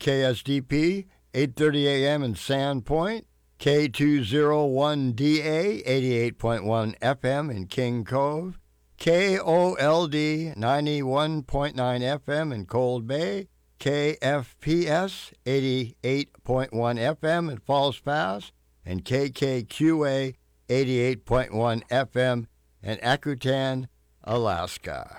KSDP, 8:30 a.m. in Sandpoint, K201DA, 88.1 FM in King Cove, KOLD, 91.9 FM in Cold Bay, KFPS, 88.1 FM in Falls Pass, and KKQA, 88.1 FM in Akutan, Alaska.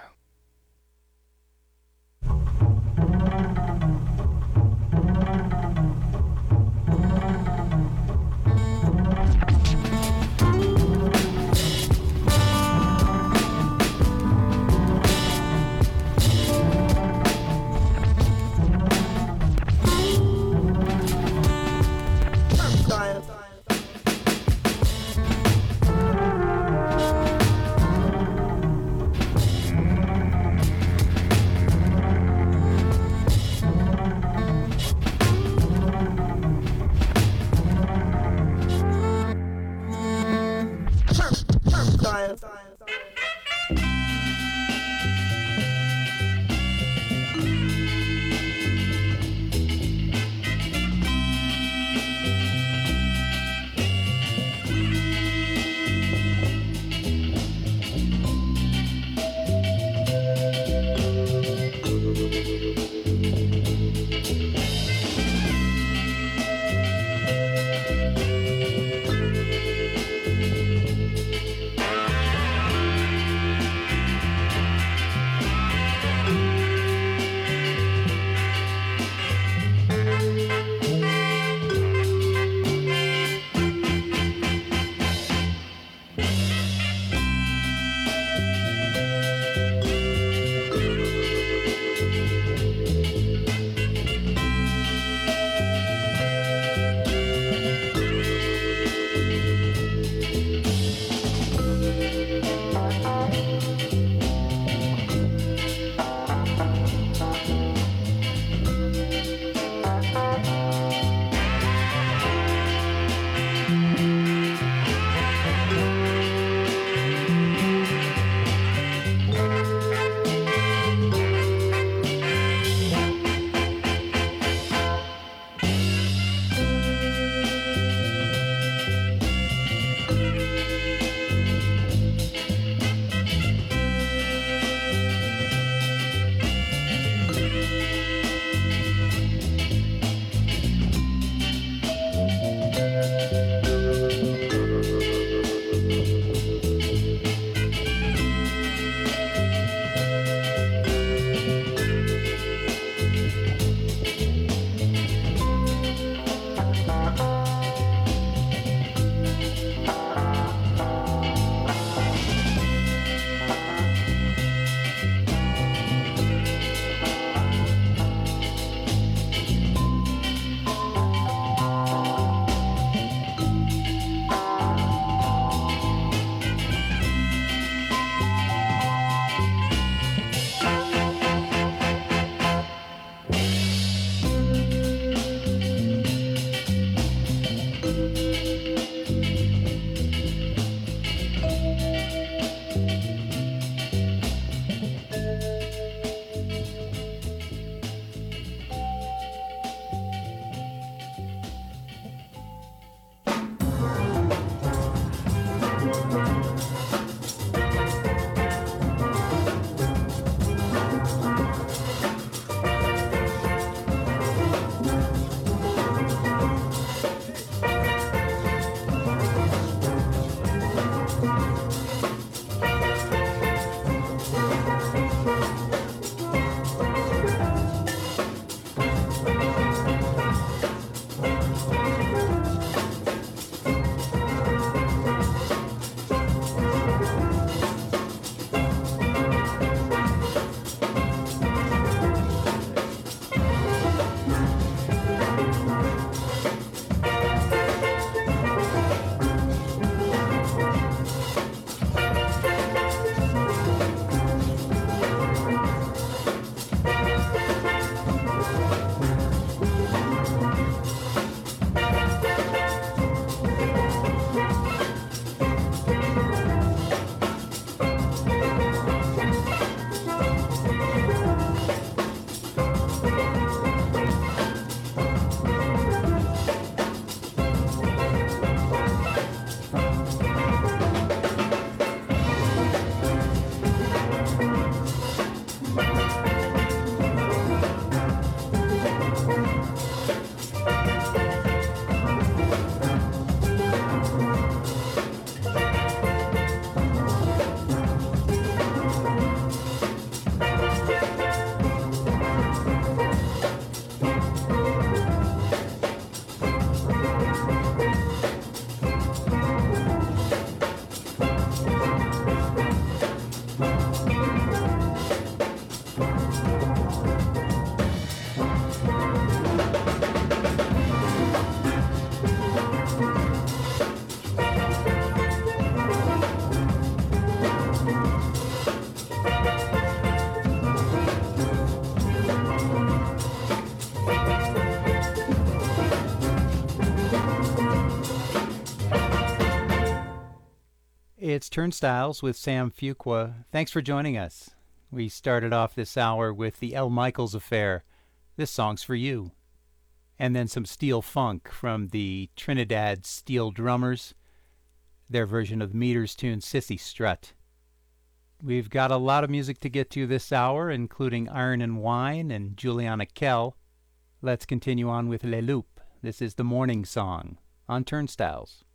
It's Turnstiles with Sam Fuqua. Thanks for joining us. We started off this hour with the L. Michaels Affair. This song's for you. And then some steel funk from the Trinidad Steel Drummers, their version of Meters' tune Sissy Strut. We've got a lot of music to get to this hour, including Iron and Wine and Juliana Kell. Let's continue on with Le Loup. This is the Morning Song on Turnstiles.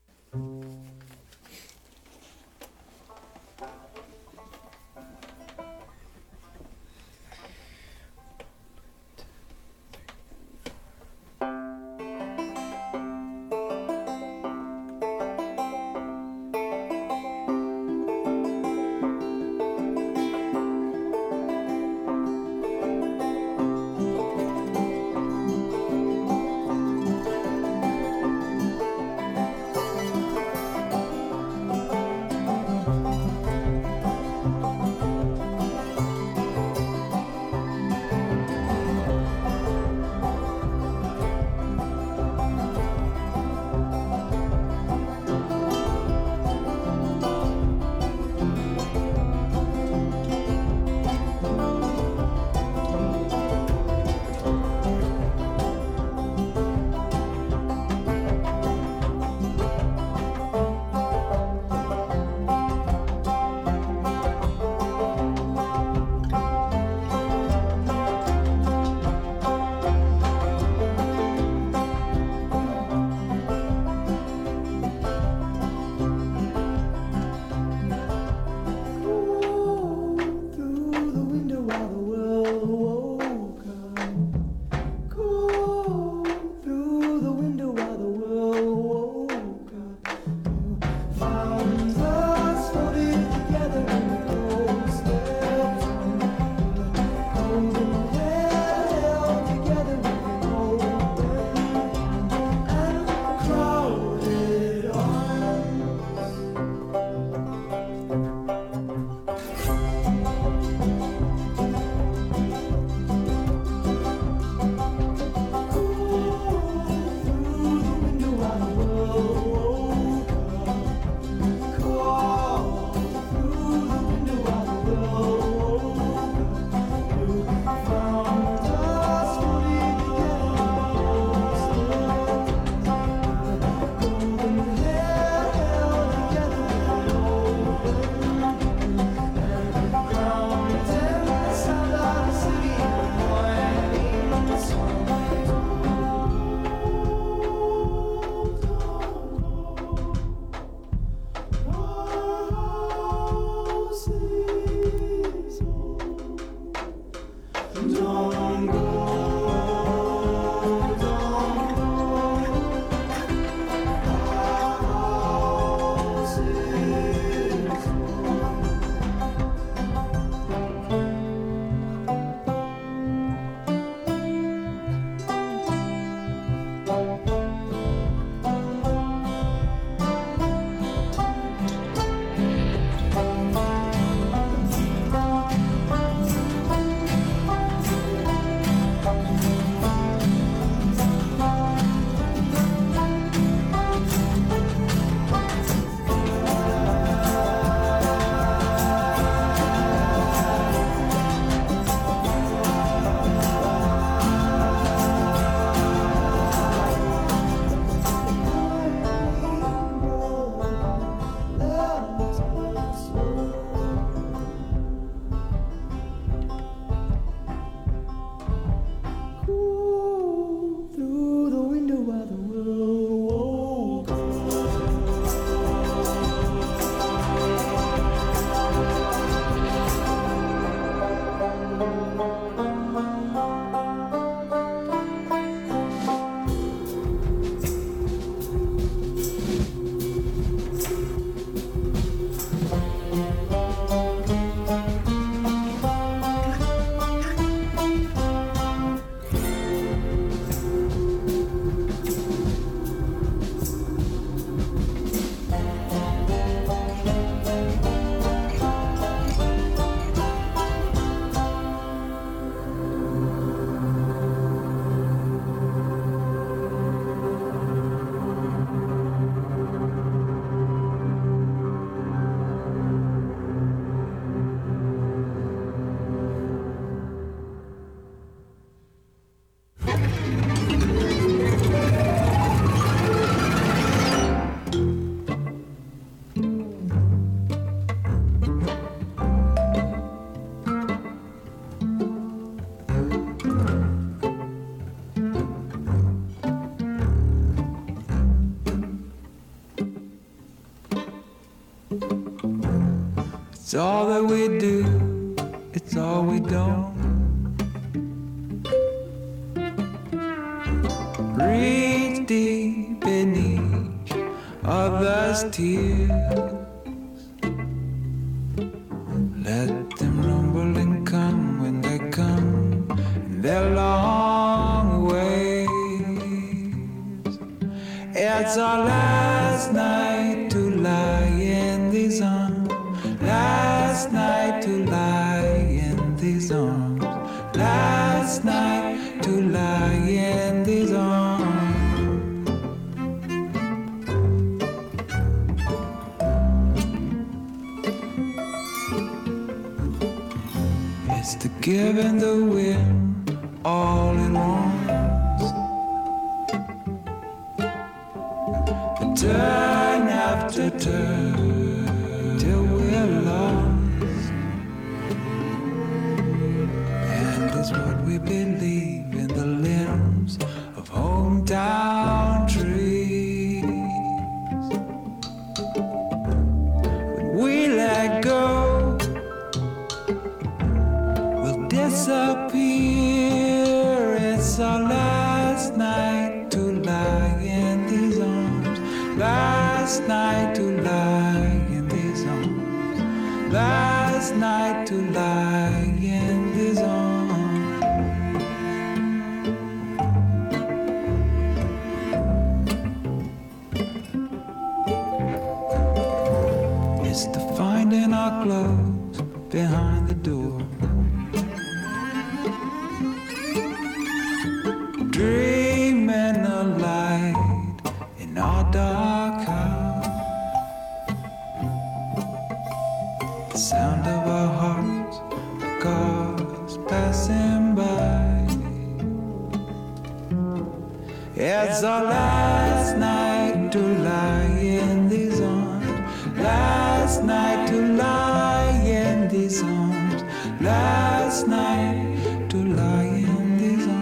It's all that we do, it's all we don't. Reach deep in each other's tears. Let them rumble and come when they come in their long ways. It's our last night to lie in these arms. Last night to lie in these arms. Last night to lie in these arms. It's the giving the wind all it wants. Turn after turn till we're lost. And it's what we believe in the limbs of hometown trees. When we let go, we'll disappear. It's our last night to lie in these arms. Last night to lie in these arms. Last night to lie in these arms. It's the finding our clothes behind the door. Dreaming a light in our dark house. The sound of our hearts, the cars passing by. It's our last night to lie in these arms. Last night to lie in these arms. Last night to lie in these arms.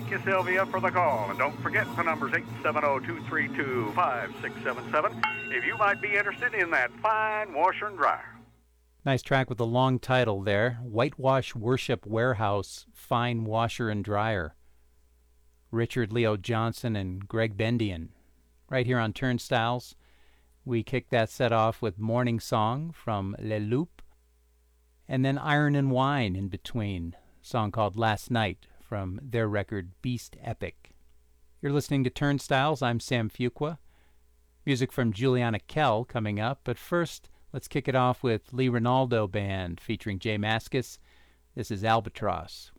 Thank you, Sylvia, for the call. And don't forget, the number's 870-232-5677 if you might be interested in that fine washer and dryer. Nice track with a long title there. Whitewash Worship Warehouse, Fine Washer and Dryer. Richard Leo Johnson and Greg Bendian. Right here on Turnstiles, we kicked that set off with Morning Song from Le Loup, and then Iron and Wine in between, a song called Last Night from their record Beast Epic. You're listening to Turnstiles. I'm Sam Fuqua. Music from Juliana Kell coming up, but first, let's kick it off with Lee Ronaldo Band featuring Jay Mascis. This is Albatross.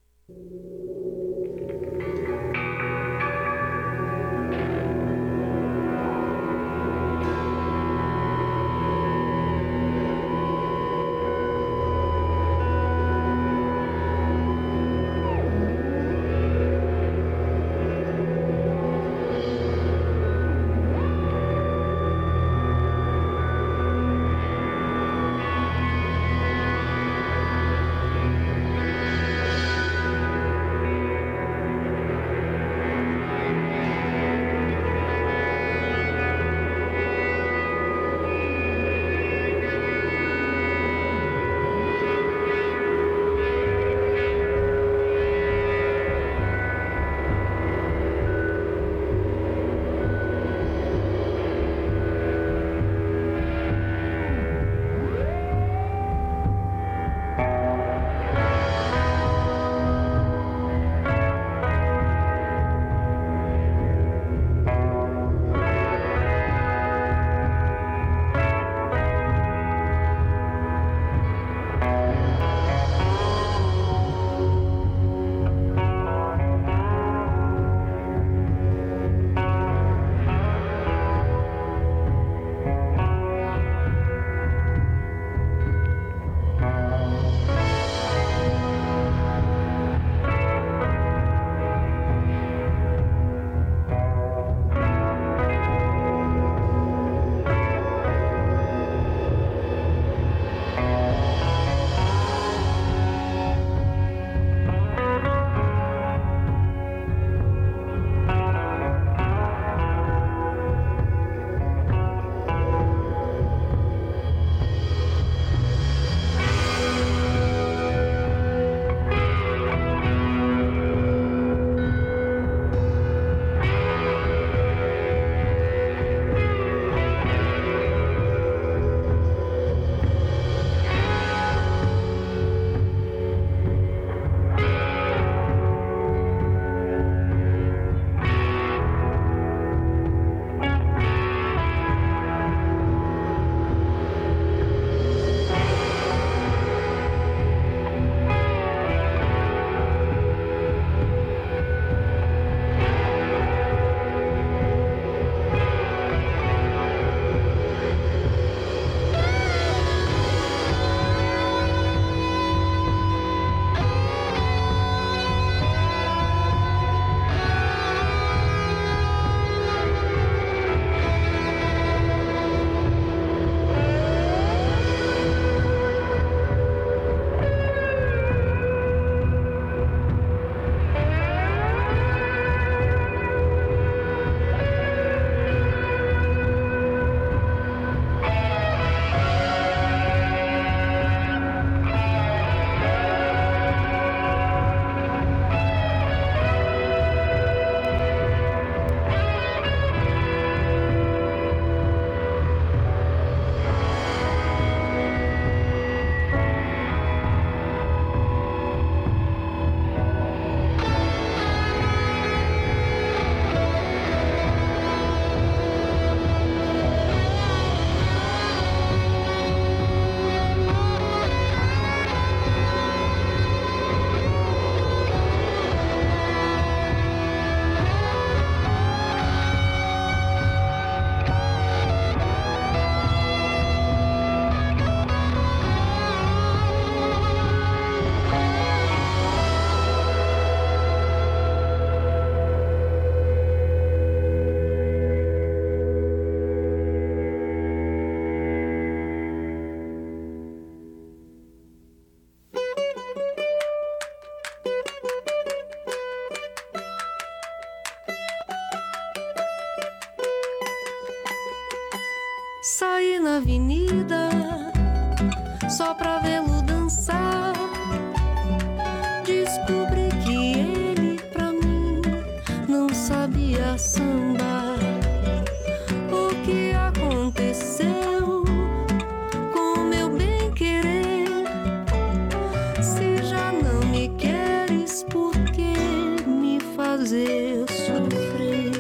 na avenida só pra vê-lo dançar. Descobri que ele pra mim não sabia sambar. O que aconteceu com meu bem-querer? Se já não me queres, por que me fazer sofrer?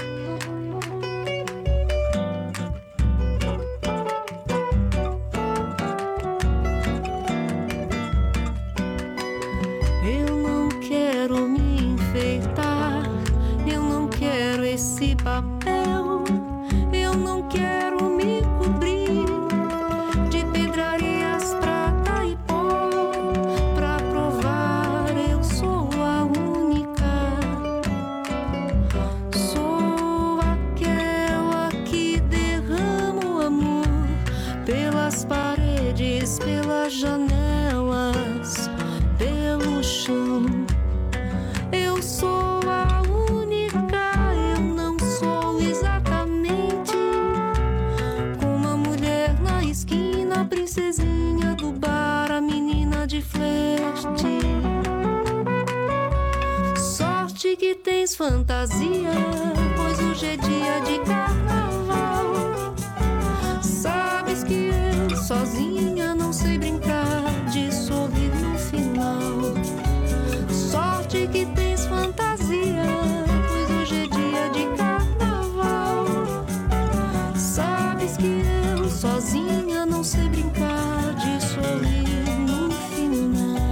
Eu não quero me enfeitar, eu não quero esse papel, eu não quero me cobrir de pedrarias, prata e pó. Pra provar, eu sou a única. Sou aquela que derrama o amor pelas paredes, pelas janelas, pelo chão. Eu sou a única, eu não sou exatamente como a mulher na esquina, a princesinha do bar, a menina de flerte. Sorte que tens fantasia, pois hoje é dia de carnaval. Sabes que eu sozinha não sei brincar de sorrir no final. Sorte que tens fantasia, pois hoje é dia de carnaval. Sabes que eu sozinha não sei brincar de sorrir no final.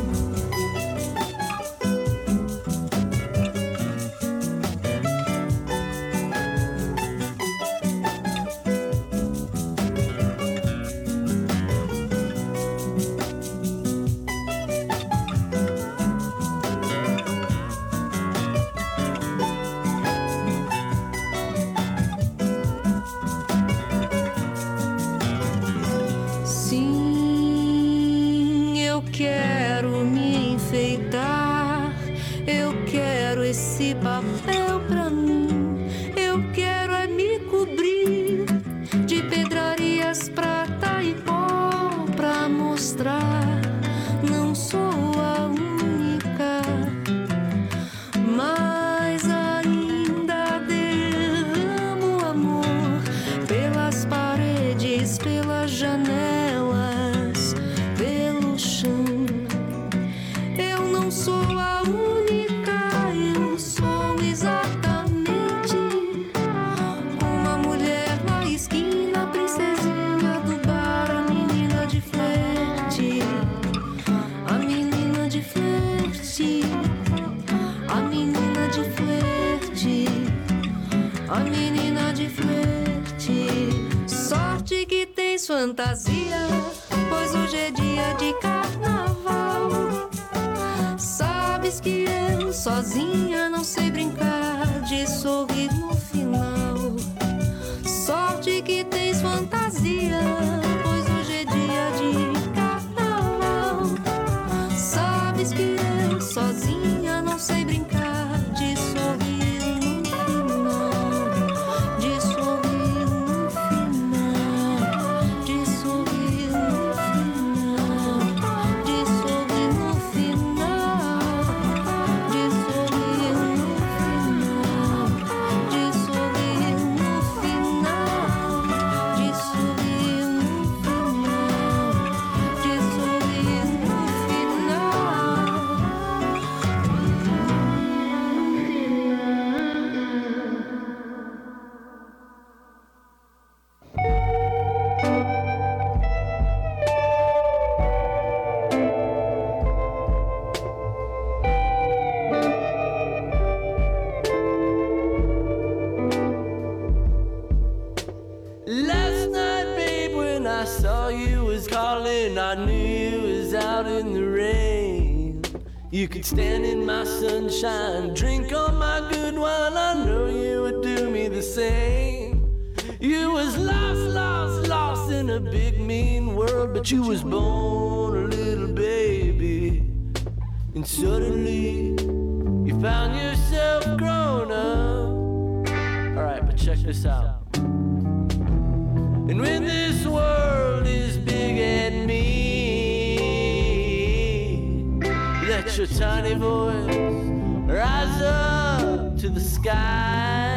Sim, eu quero me enfeitar, eu quero esse papel pra mim, eu quero é me cobrir de pedrarias, prata e pó, pra mostrar não sou a única, mas ainda derramo amor pelas paredes, pelas janelas, pelo chão. Eu não sou a única, eu sou exatamente como a mulher na esquina, a princesinha do bar, a menina de flerte, a menina de flerte, a menina de flerte, a menina de flerte. Sorte que tens fantasia, pois hoje é dia de carnaval. Sabes que eu sozinha não sei brincar de sorrir no final. Sorte que tens fantasia, pois hoje é dia de carnaval. Sabes que eu sozinha não sei brincar de sorrir no final. De sorrir no final. De sorrir no final. De sorrir no final. De sorrir no final. De sorrir no final. De sorrir no final. De sorrir no Last night, babe, when I saw you was calling, I knew you was out in the rain. You could stand in my sunshine, drink on my good wine, I know you would do me the same. You was lost, lost, lost in a big mean world, but you was born a little baby. And suddenly, you found yourself grown up. Alright, but check this out. And when this Let your tiny voice rise up to the sky.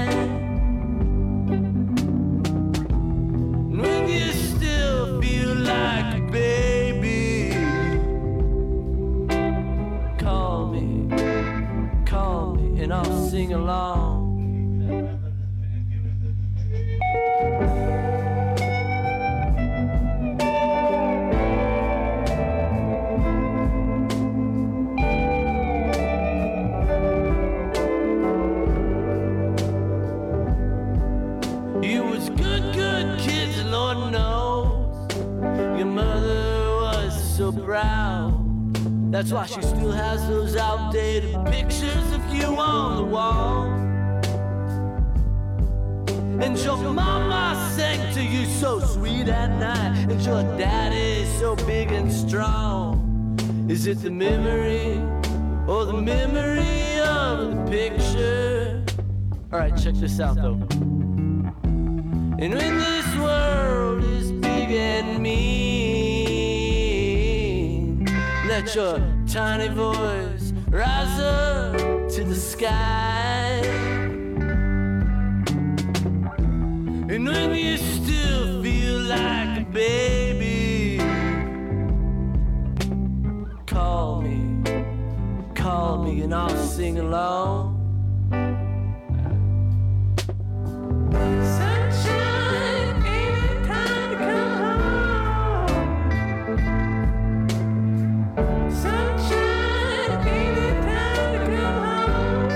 And when you still feel like a baby, call me, and I'll sing along. You was good kids, Lord knows. Your mother was so proud. That's why she still has those outdated pictures of you on the wall. And your mama sang to you so sweet at night, and your daddy so big and strong. Is it the memory or the memory of the picture? Alright, check this out though. And when this world is big and mean, let your tiny voice rise up to the sky. And when you still feel like a baby, call me, and I'll sing along. Sunshine, ain't it time to come home? Sunshine, ain't it time to come home?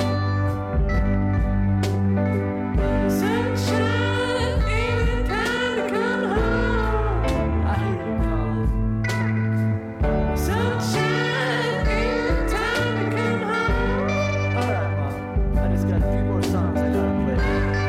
Sunshine, ain't it time to come home? I hear you calling. Sunshine, ain't it time to come home? Alright, Mom, I just got a few more songs I gotta play.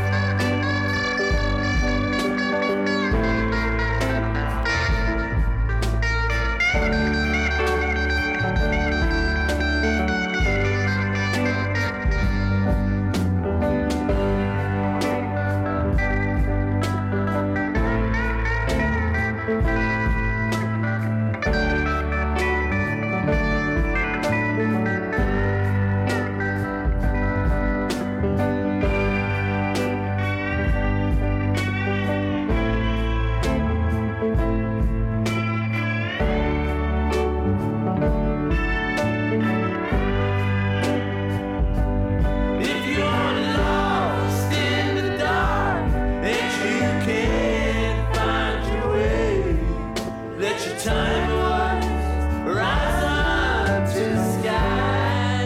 If you're lost in the dark and you can't find your way, let your tiny voice rise up to the sky.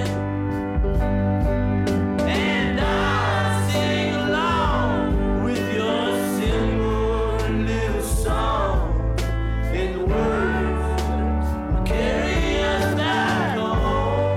And I'll sing along with your simple little song, and the words will carry us back home.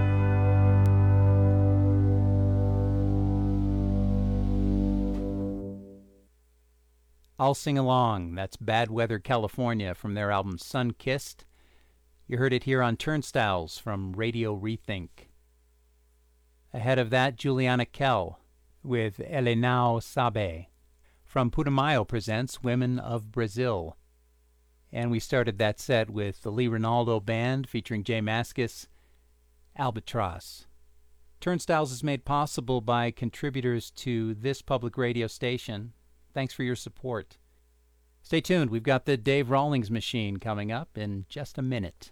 I'll Sing Along. That's Bad Weather, California from their album Sun-Kissed. You heard it here on Turnstiles from Radio Rethink. Ahead of that, Juliana Kell with Elenao Sabe from Putumayo presents Women of Brazil. And we started that set with the Lee Ronaldo Band featuring Jay Mascis, Albatross. Turnstiles is made possible by contributors to this public radio station. Thanks for your support. Stay tuned. We've got the Dave Rawlings Machine coming up in just a minute.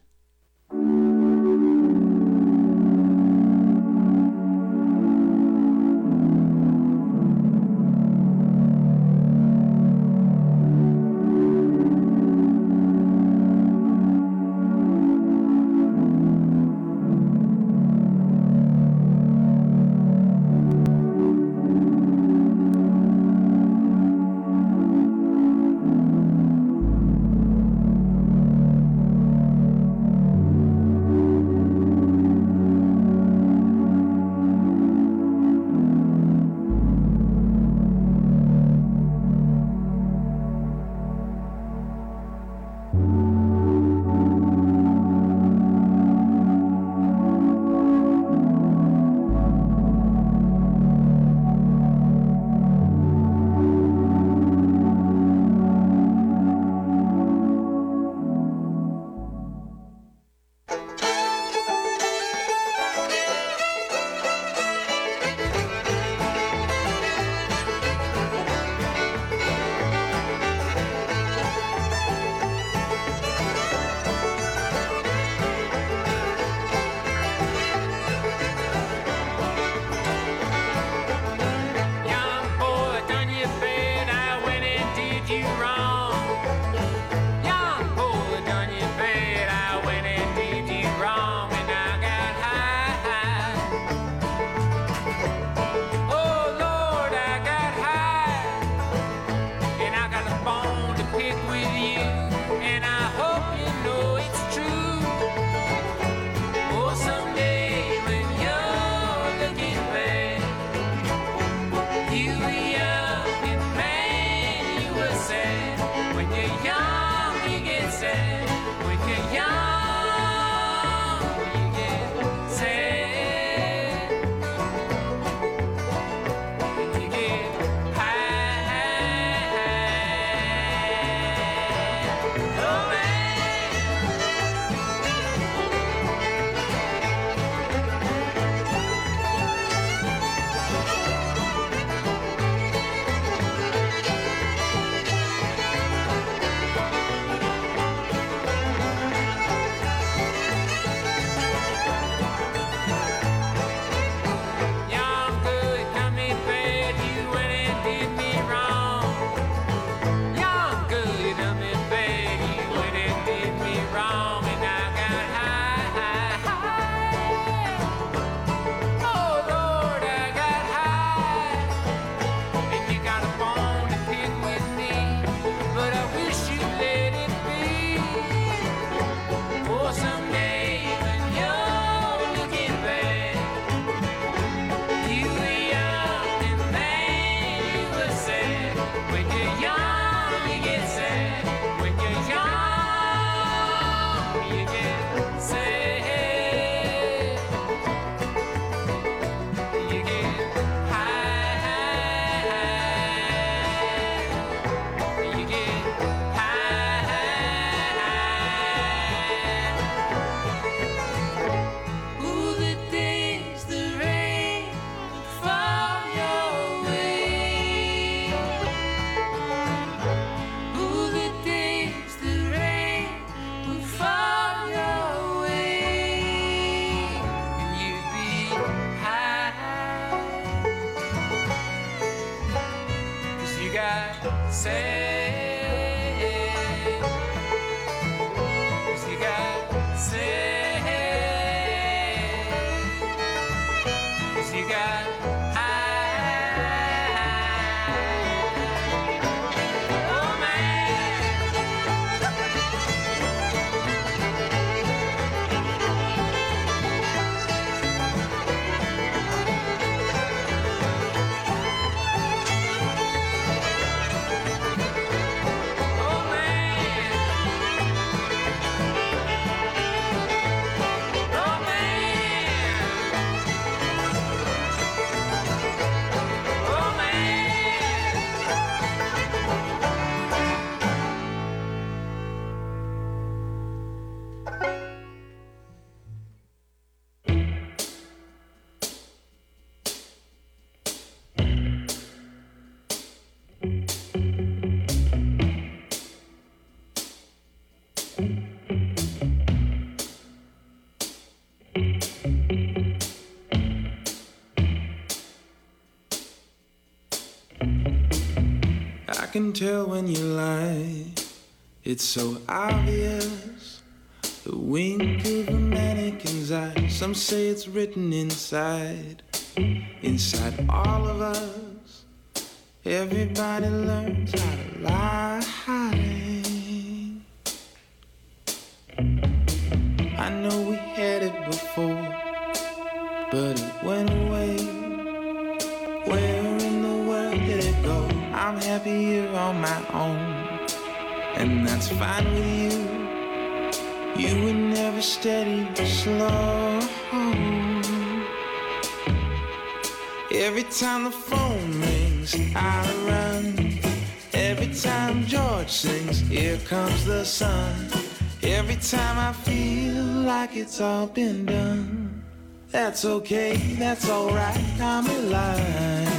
tell when you lie. It's so obvious. The wink of a mannequin's eye. Some say it's written inside all of us. Everybody learns how to lie. I know we had it before, but it went away. Where in the world did it go? I'm happy here on my own, and that's fine with you. You were never steady, slow. Every time the phone rings, I run. Every time George sings, here comes the sun. Every time I feel like it's all been done. That's okay, that's alright, I'm alive.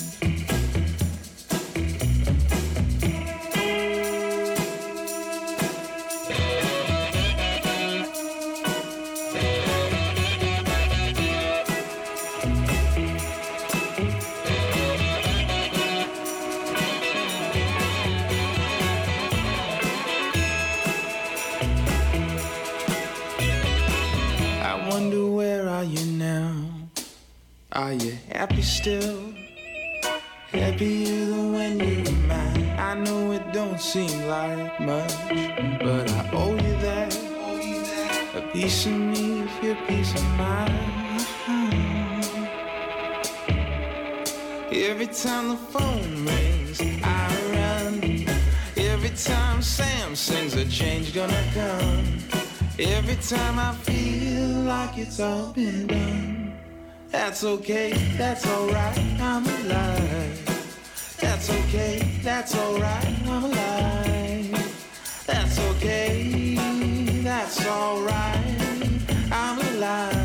Are you happy still? Happier than when you were mine. I know it don't seem like much, but I owe you that. A piece of me for your peace of mind. Every time the phone rings, I run. Every time Sam sings, a change gonna come. Every time I feel like it's all been done. That's okay, that's alright, I'm alive. That's okay, that's alright, I'm alive. That's okay, that's alright, I'm alive.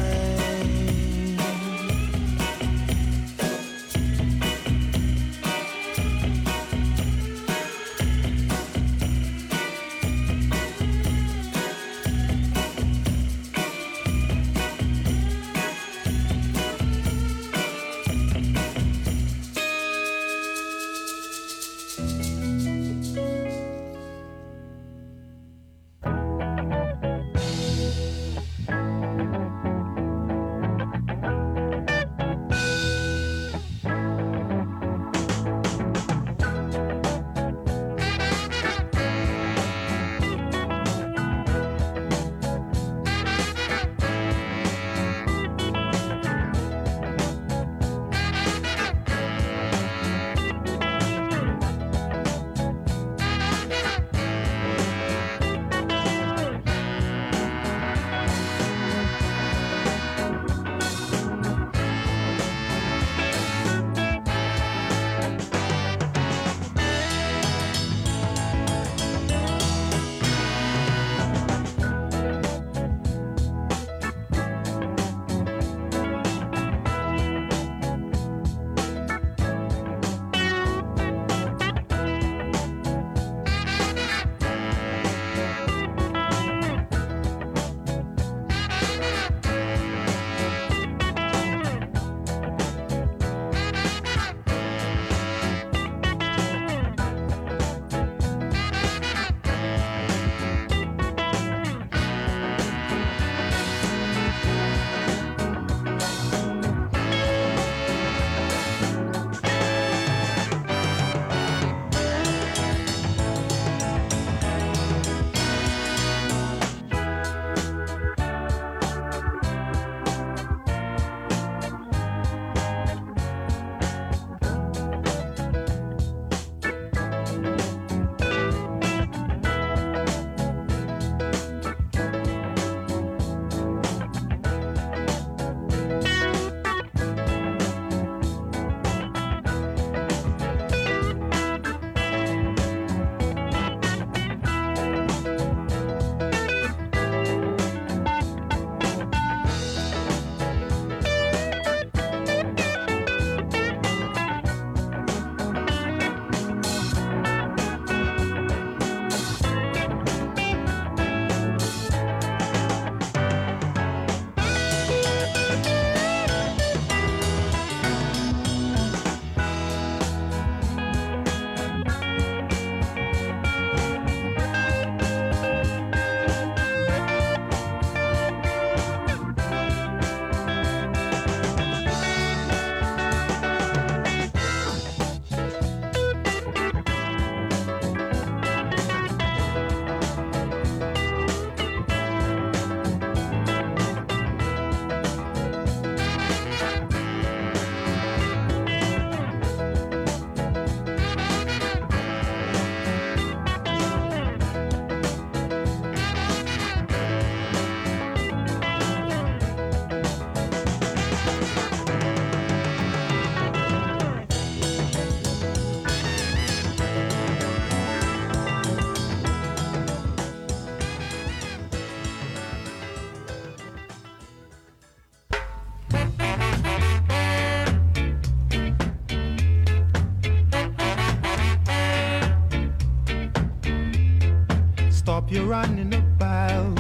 running about.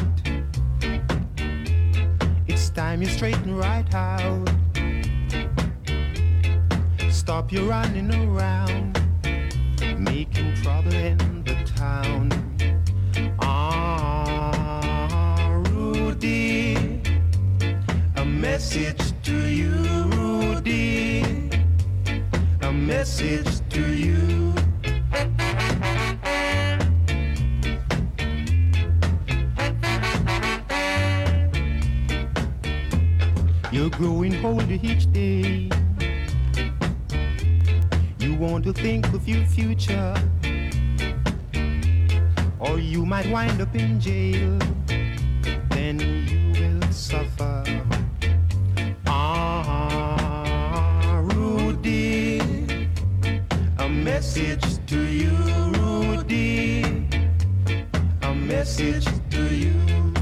It's time you straighten right out. Stop your running around, making trouble in the town. Rudy, a message to you, Rudy, a message to you. You're growing older each day. You want to think of your future, or you might wind up in jail. Then you will suffer. Rudy, a message to you, Rudy, a message to you.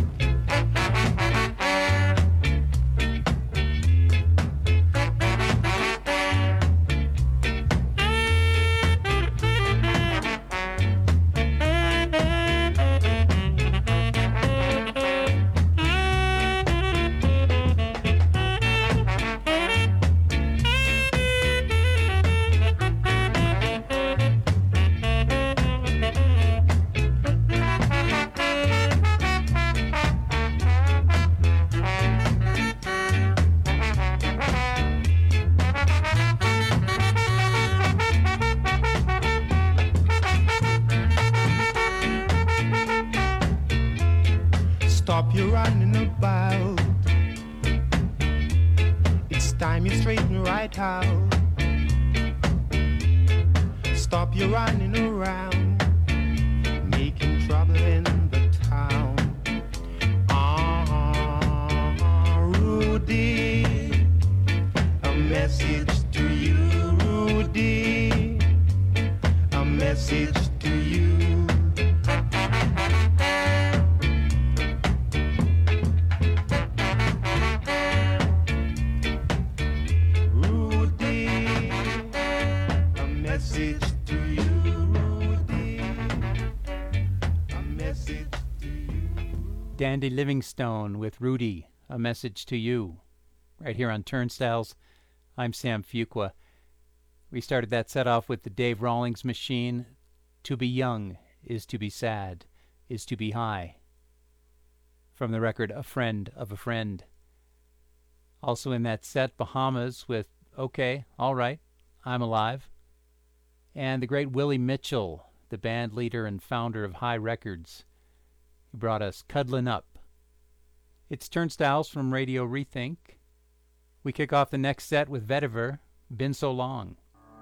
Stop your running about. It's time you straighten right out. Stop your running around, making trouble in the town. Rudy, a message to you, Rudy, a message to you. Dandy Livingstone with Rudy, a message to you. Right here on Turnstiles, I'm Sam Fuqua. We started that set off with the Dave Rawlings Machine. To be young is to be sad, is to be high. From the record A Friend of a Friend. Also in that set, Bahamas with Okay, All Right, I'm Alive. And the great Willie Mitchell, the band leader and founder of High Records. He brought us Cuddlin' Up. It's Turnstiles from Radio Rethink. We kick off the next set with Vetiver, Been So Long.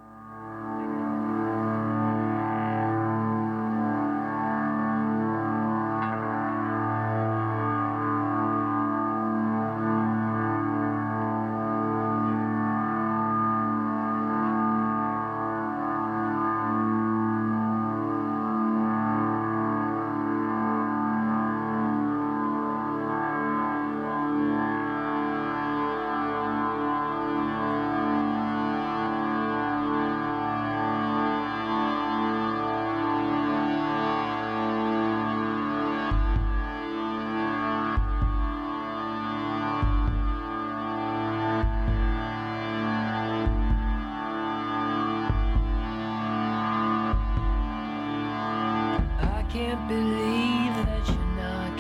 Can't believe that you're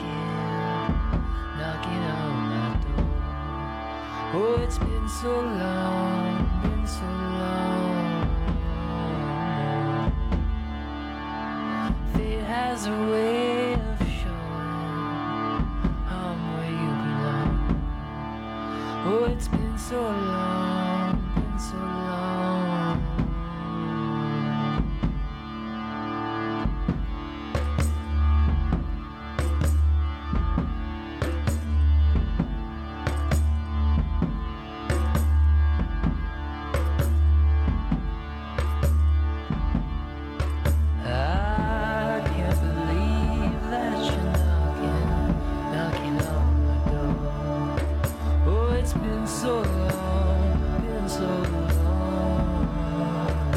knocking on my door. Oh, it's been so long, been so long. Fate has a way of showing where you belong. Oh, it's been so long, been so long.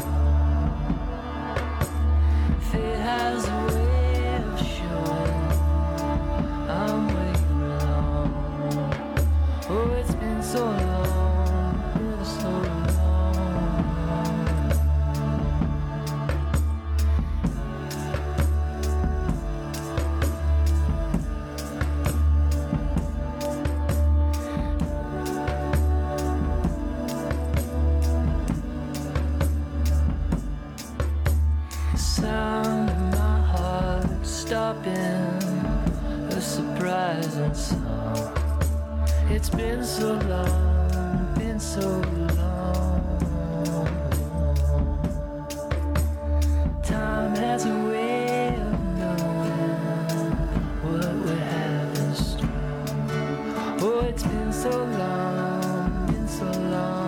Fate has a way of showing It's been so long, been so long. Time has a way of knowing what we're having strong. Oh, it's been so long, been so long.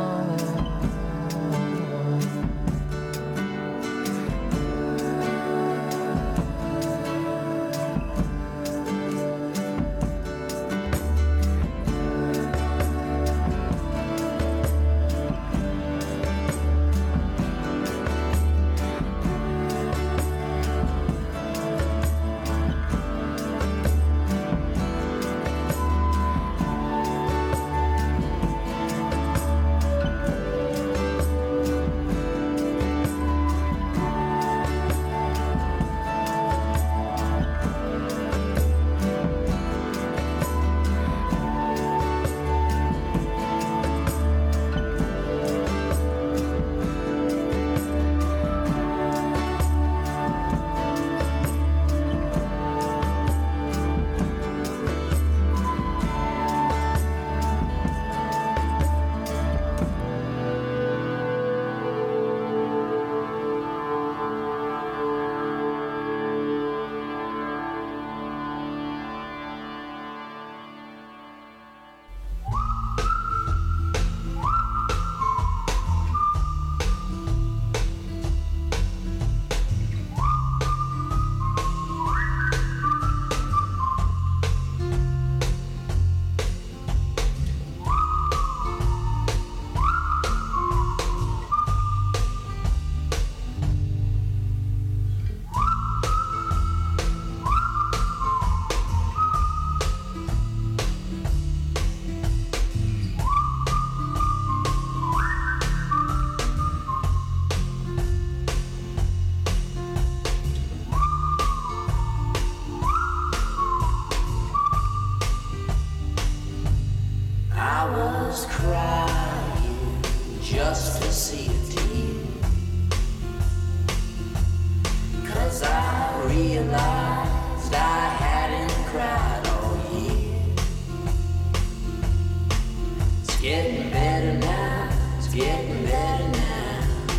Just to see a tear, 'cause I realized I hadn't cried all year. It's getting better now, it's getting better now.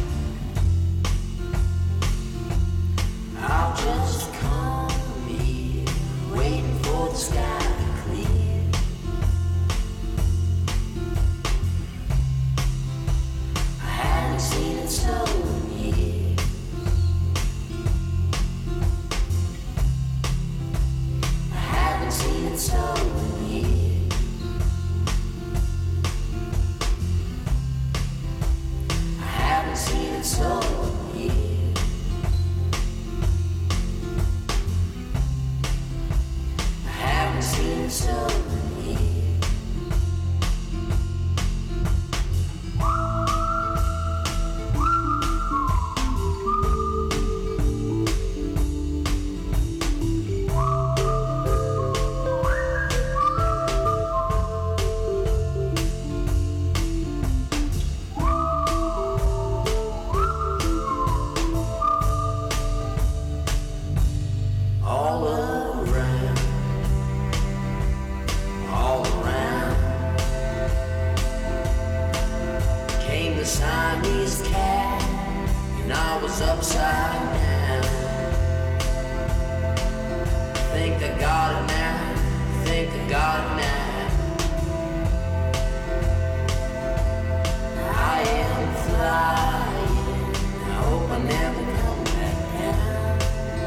I'll just come here, waiting for the sky to clear. Seen it snow in years. I haven't seen it snow in years. I haven't seen it snow in years. I haven't seen it snow in years. Siamese cat, and I was upside down. Think I got it now, think I got it now. I am flying, I hope I never come back down.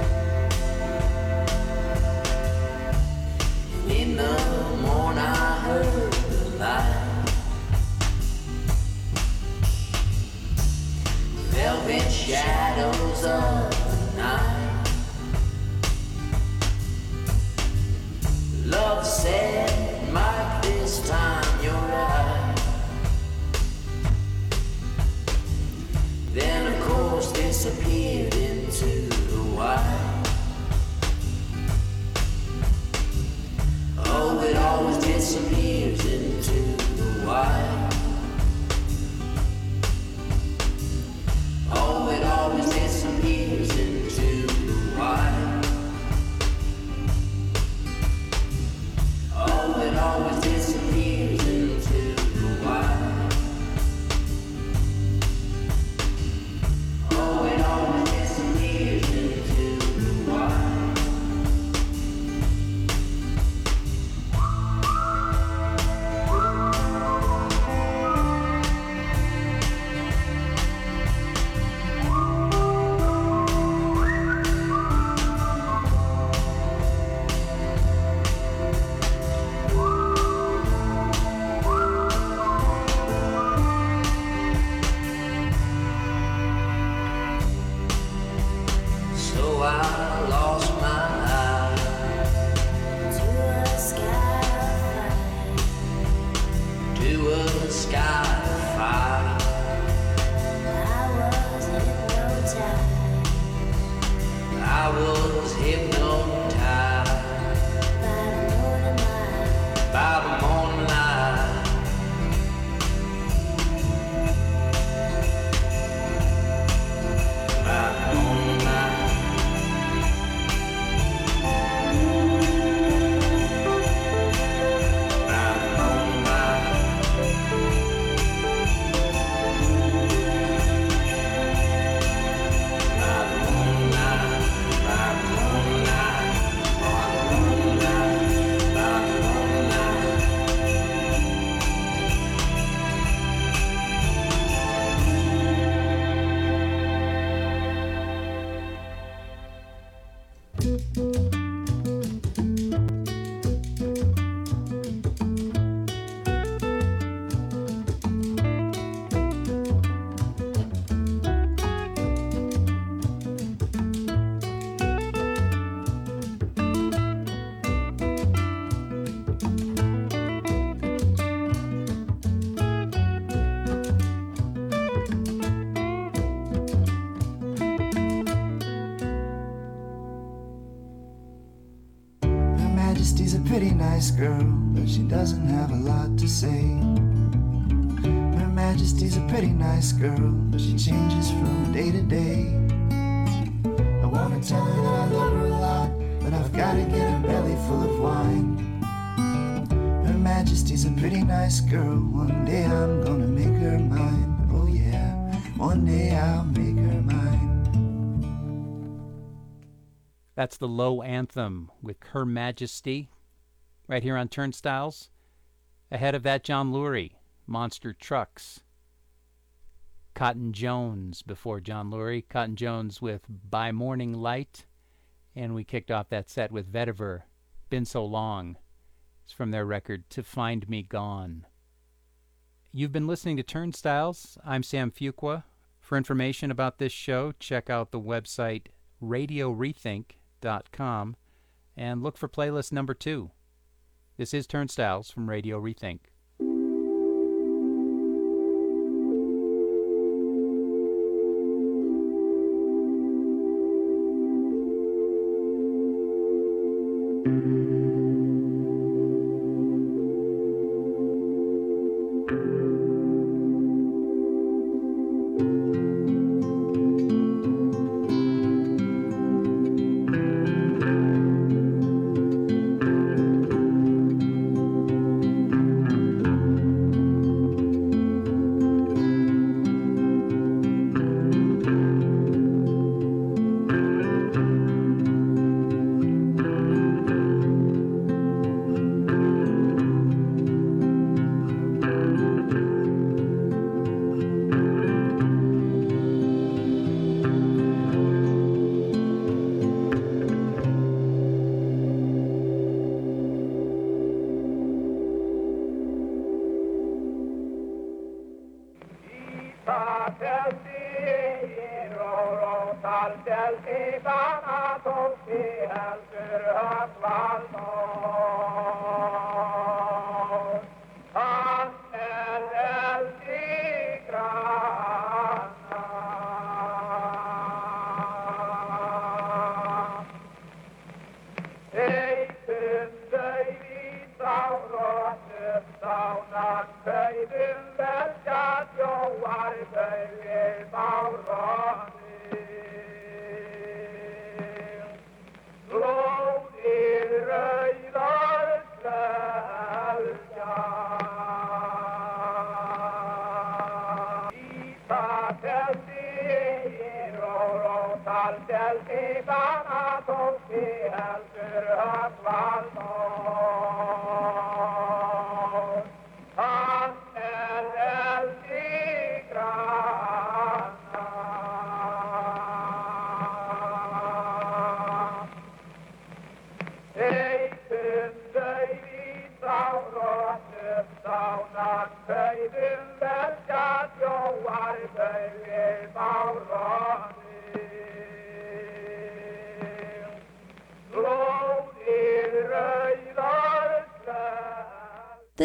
And in the morning I heard the light. Velvet shadows of the sky fire. I was hypnotized by the morning light. By the morning light. Nice girl, but she doesn't have a lot to say. Her Majesty's a pretty nice girl, but she changes from day to day. I wanna tell her that I love her a lot, but I've gotta get a belly full of wine. Her Majesty's a pretty nice girl, one day I'm gonna make her mine. Oh yeah, one day I'll make her mine. That's the Low Anthem with Her Majesty, right here on Turnstiles. Ahead of that, John Lurie, Monster Trucks. Cotton Jones before John Lurie. Cotton Jones with By Morning Light. And we kicked off that set with Vetiver, Been So Long. It's from their record To Find Me Gone. You've been listening to Turnstiles. I'm Sam Fuqua. For information about this show, check out the website radiorethink.com and look for playlist number 2. This is Turnstiles from Radio Rethink.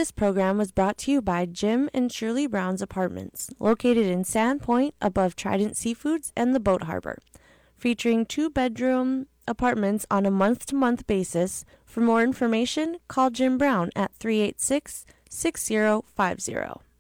This program was brought to you by Jim and Shirley Brown's Apartments, located in Sandpoint above Trident Seafoods and the Boat Harbor, featuring 2-bedroom apartments on a month-to-month basis. For more information, call Jim Brown at 386-6050.